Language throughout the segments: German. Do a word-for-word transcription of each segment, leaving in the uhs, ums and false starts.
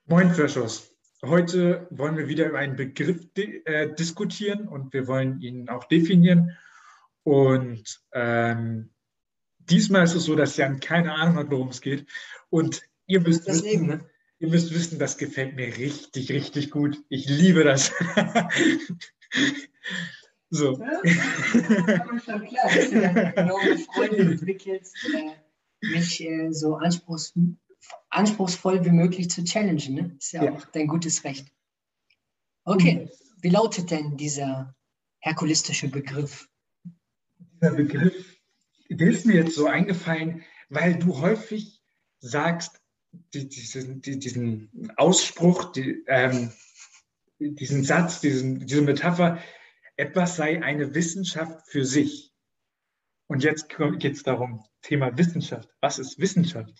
Moin, Freshers. Heute wollen wir wieder über einen Begriff äh, diskutieren und wir wollen ihn auch definieren. Und ähm, diesmal ist es so, dass Jan keine Ahnung hat, worum es geht. Und ihr müsst Das Leben, wissen, ne? ihr müsst wissen, das gefällt mir richtig, richtig gut. Ich liebe das. So. Ja, das war schon klar, dass du eine enorme Freude entwickelst, äh, mich äh, so anspruchs anspruchsvoll wie möglich zu challengen. Ne? Ist ja, Ja. auch dein gutes Recht. Okay, wie lautet denn dieser herkulistische Begriff? Dieser Begriff, der ist mir jetzt so eingefallen, weil du häufig sagst, die, diesen, die, diesen Ausspruch, die, ähm, diesen Satz, diesen, diese Metapher, etwas sei eine Wissenschaft für sich. Und jetzt geht es darum, Thema Wissenschaft. Was ist Wissenschaft?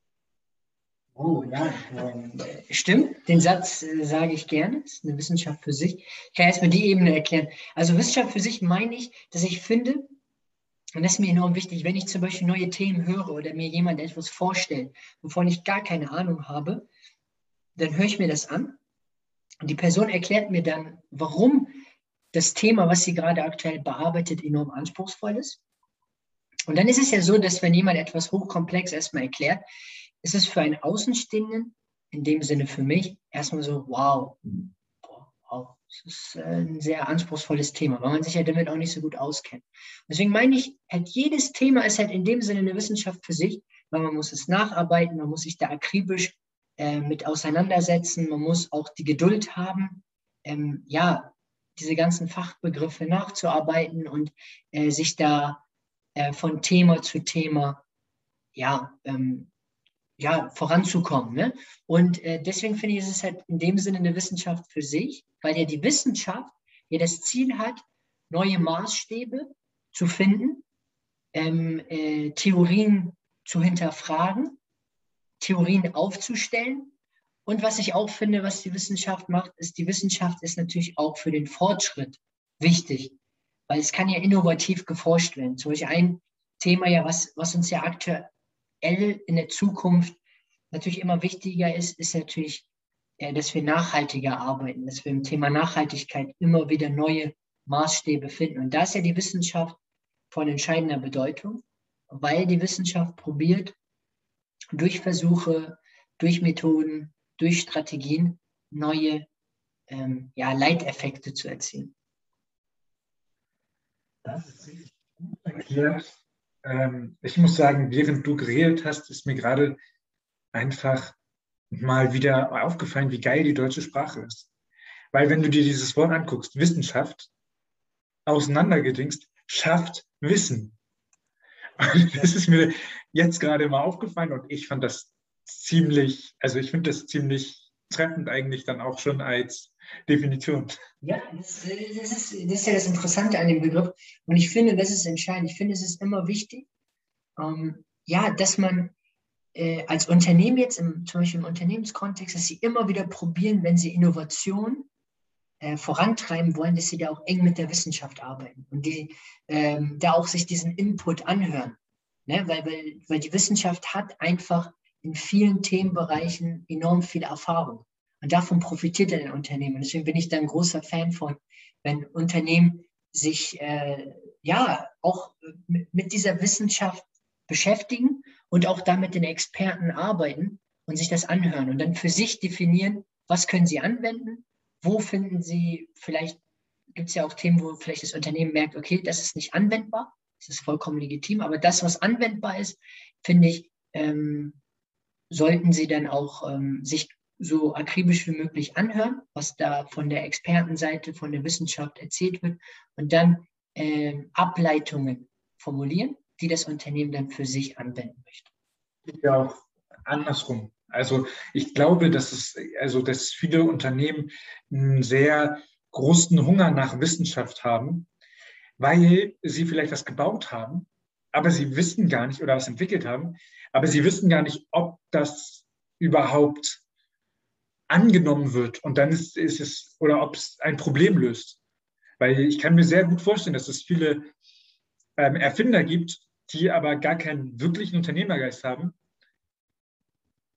Oh ja, ähm, stimmt. Den Satz äh, sage ich gerne. Das ist eine Wissenschaft für sich. Ich kann erstmal die Ebene erklären. Also Wissenschaft für sich meine ich, dass ich finde, und das ist mir enorm wichtig, wenn ich zum Beispiel neue Themen höre oder mir jemand etwas vorstellt, wovon ich gar keine Ahnung habe, dann höre ich mir das an und die Person erklärt mir dann, warum das Thema, was sie gerade aktuell bearbeitet, enorm anspruchsvoll ist. Und dann ist es ja so, dass wenn jemand etwas hochkomplex erstmal erklärt, ist es für einen Außenstehenden, in dem Sinne für mich, erstmal so, wow, wow, das ist ein sehr anspruchsvolles Thema, weil man sich ja damit auch nicht so gut auskennt. Deswegen meine ich, halt jedes Thema ist halt in dem Sinne eine Wissenschaft für sich, weil man muss es nacharbeiten, man muss sich da akribisch äh, mit auseinandersetzen, man muss auch die Geduld haben, ähm, ja, diese ganzen Fachbegriffe nachzuarbeiten und äh, sich da äh, von Thema zu Thema, ja, ähm, ja, voranzukommen. Ne? Und äh, deswegen finde ich, ist es halt in dem Sinne eine Wissenschaft für sich, weil ja die Wissenschaft ja das Ziel hat, neue Maßstäbe zu finden, ähm, äh, Theorien zu hinterfragen, Theorien aufzustellen. Und was ich auch finde, was die Wissenschaft macht, ist, die Wissenschaft ist natürlich auch für den Fortschritt wichtig, weil es kann ja innovativ geforscht werden. Zum Beispiel ein Thema, ja, was, was uns ja aktuell in der Zukunft natürlich immer wichtiger ist, ist natürlich, äh, dass wir nachhaltiger arbeiten, dass wir im Thema Nachhaltigkeit immer wieder neue Maßstäbe finden. Und da ist ja die Wissenschaft von entscheidender Bedeutung, weil die Wissenschaft probiert, durch Versuche, durch Methoden, durch Strategien neue ähm, ja, Leiteffekte zu erzielen. Das ist richtig gut erklärt. Ähm, ich muss sagen, während du geredet hast, ist mir gerade einfach mal wieder aufgefallen, wie geil die deutsche Sprache ist. Weil wenn du dir dieses Wort anguckst, Wissenschaft, auseinandergedingst, schafft Wissen. Und das ist mir jetzt gerade mal aufgefallen und ich fand das ziemlich, also ich finde das ziemlich treffend eigentlich dann auch schon als Definition. Ja, das, das, ist, das ist ja das Interessante an dem Begriff. Und ich finde, das ist entscheidend. Ich finde, es ist immer wichtig, ähm, ja, dass man äh, als Unternehmen jetzt, im, zum Beispiel im Unternehmenskontext, dass sie immer wieder probieren, wenn sie Innovation äh, vorantreiben wollen, dass sie da auch eng mit der Wissenschaft arbeiten und die ähm, da auch sich diesen Input anhören. Ne? Weil, weil, weil die Wissenschaft hat einfach in vielen Themenbereichen enorm viel Erfahrung. Und davon profitiert ein Unternehmen. Und deswegen bin ich da ein großer Fan von, wenn Unternehmen sich äh, ja auch mit, mit dieser Wissenschaft beschäftigen und auch da mit den Experten arbeiten und sich das anhören und dann für sich definieren, was können sie anwenden, wo finden sie, vielleicht gibt es ja auch Themen, wo vielleicht das Unternehmen merkt, okay, das ist nicht anwendbar, das ist vollkommen legitim, aber das, was anwendbar ist, finde ich, ähm, sollten sie dann auch ähm, sich so akribisch wie möglich anhören, was da von der Expertenseite, von der Wissenschaft erzählt wird und dann äh, Ableitungen formulieren, die das Unternehmen dann für sich anwenden möchte. Ja, auch andersrum. Also ich glaube, dass es, also dass viele Unternehmen einen sehr großen Hunger nach Wissenschaft haben, weil sie vielleicht was gebaut haben, aber sie wissen gar nicht oder was entwickelt haben, aber sie wissen gar nicht, ob das überhaupt angenommen wird und dann ist, ist es oder ob es ein Problem löst. Weil ich kann mir sehr gut vorstellen, dass es viele ähm, Erfinder gibt, die aber gar keinen wirklichen Unternehmergeist haben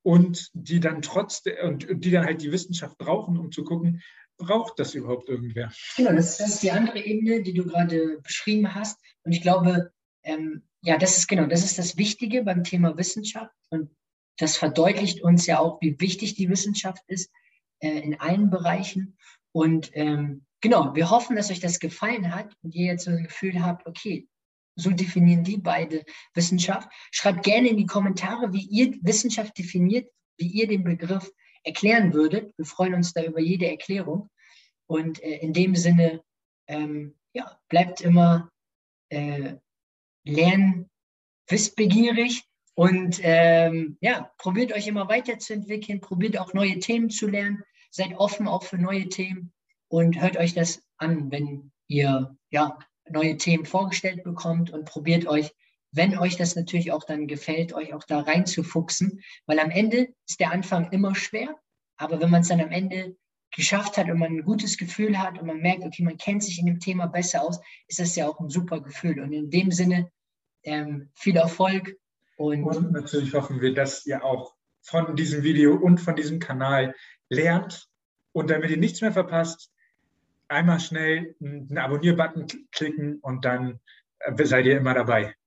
und die dann trotzdem und, und die dann halt die Wissenschaft brauchen, um zu gucken, braucht das überhaupt irgendwer? Genau, das, das ist die andere Ebene, die du gerade beschrieben hast. Und ich glaube, ähm, ja, das ist genau, das ist das Wichtige beim Thema Wissenschaft. Und das verdeutlicht uns ja auch, wie wichtig die Wissenschaft ist äh, in allen Bereichen. Und ähm, genau, wir hoffen, dass euch das gefallen hat und ihr jetzt so ein Gefühl habt, okay, so definieren die beide Wissenschaft. Schreibt gerne in die Kommentare, wie ihr Wissenschaft definiert, wie ihr den Begriff erklären würdet. Wir freuen uns da über jede Erklärung. Und äh, in dem Sinne, ähm, ja, bleibt immer äh, lern, wissbegierig und ähm, ja, probiert euch immer weiterzuentwickeln, probiert auch neue Themen zu lernen, seid offen auch für neue Themen und hört euch das an, wenn ihr ja, neue Themen vorgestellt bekommt und probiert euch, wenn euch das natürlich auch dann gefällt, euch auch da reinzufuchsen, weil am Ende ist der Anfang immer schwer, aber wenn man es dann am Ende geschafft hat und man ein gutes Gefühl hat und man merkt, okay, man kennt sich in dem Thema besser aus, ist das ja auch ein super Gefühl. Und in dem Sinne ähm, viel Erfolg. Und, und natürlich hoffen wir, dass ihr auch von diesem Video und von diesem Kanal lernt. Und damit ihr nichts mehr verpasst, einmal schnell einen Abonnier-Button klicken und dann seid ihr immer dabei.